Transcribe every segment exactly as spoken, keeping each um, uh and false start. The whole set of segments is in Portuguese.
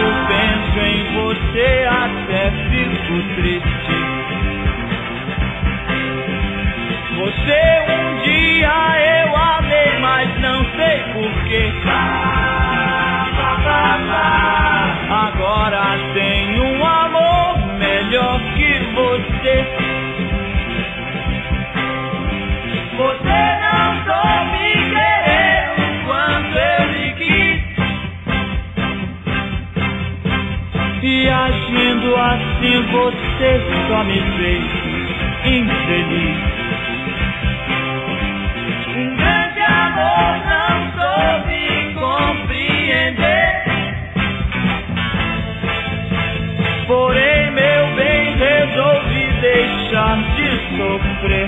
penso em você até fico triste. Você um dia eu amei, mas não sei porquê. Agora tenho um amor melhor que você. Você não soube querer o quanto eu lhe quis, e agindo assim você só me fez infeliz. Um grande amor não soube compreender, porém meu bem resolvi deixar de sofrer.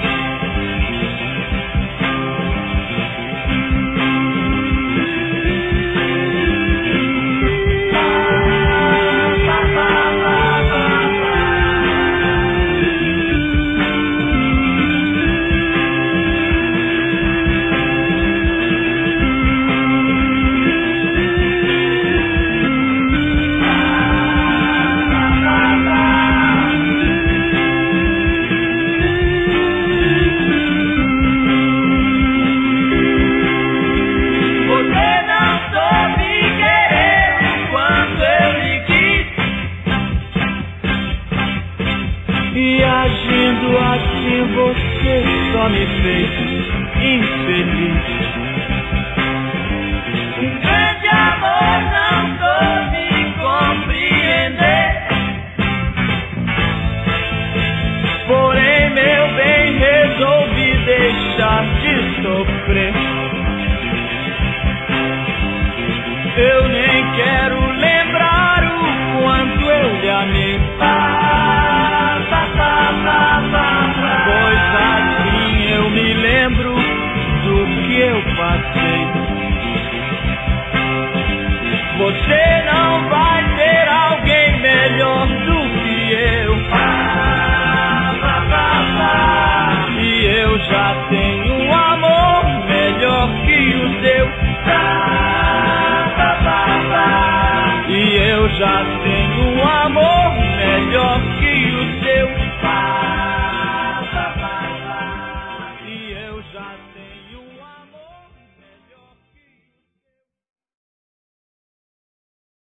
E agindo assim você só me fez infeliz. Um grande amor não soube compreender, porém meu bem resolvi deixar de sofrer. Eu nem quero lembrar o quanto eu lhe amei, pois assim eu me lembro do que eu passei. Você não vai ter alguém melhor do que eu, e eu já tenho um amor melhor que o seu, e eu já tenho um amor melhor que o